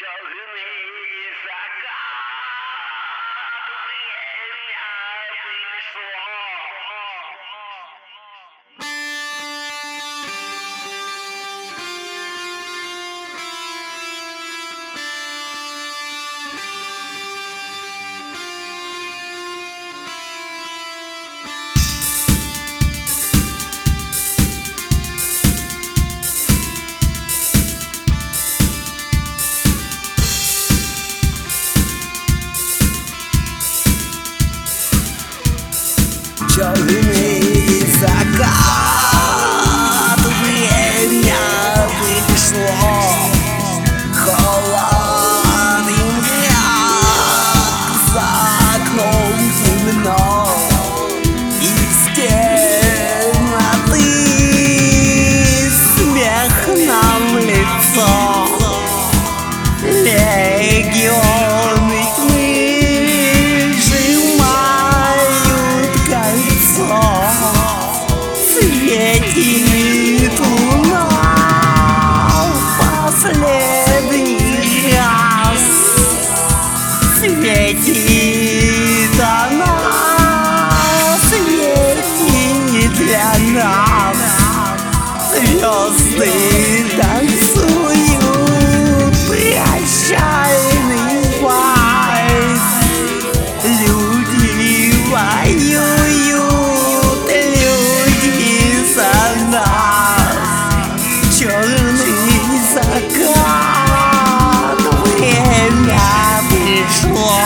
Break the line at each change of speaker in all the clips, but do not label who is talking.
Черный закат, время пришло.
Черный закат, время пришло. Холод и мрак, за окном темно. Из темноты смех нам в лицо. Легионы тьмы сжимают кольцо. Светит луна последний раз. Светит она, светит для нас. Звезды танцуют прощальный вальс. Люди воюют, люди за нас. Черный закат, время пришло.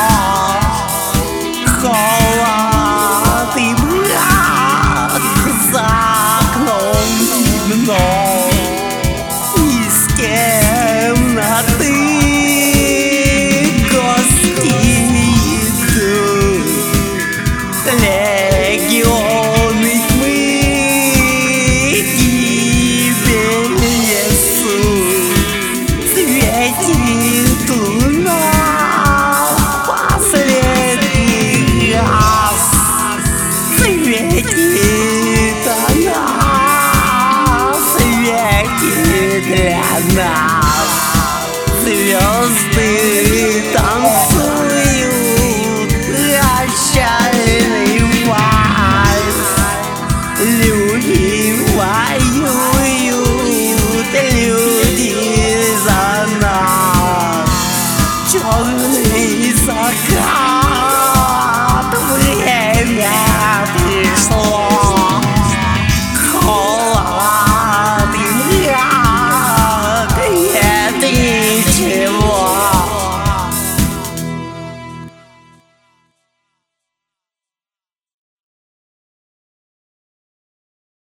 Холод и мрак, за окном темно. Из темноты гости идут. Легионы тьмы гибель несут. Светит луна.